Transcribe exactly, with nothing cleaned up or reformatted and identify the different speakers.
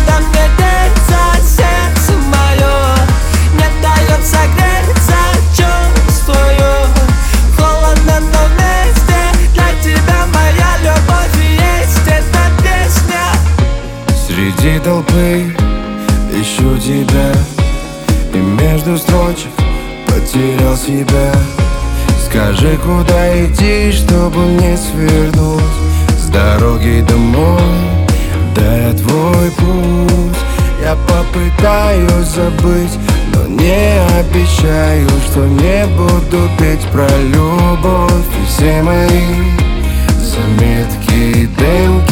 Speaker 1: когда мне греется сердце мое, не дает согреться, чувствую холодно, но вместе для тебя моя любовь и есть эта песня.
Speaker 2: Среди толпы ищу тебя, и между строчек потерял себя. Скажи, куда идти, чтобы мне свернуть с дороги домой, дай твой путь. Я попытаюсь забыть, но не обещаю, что не буду петь про любовь. И все мои заметки, ДНК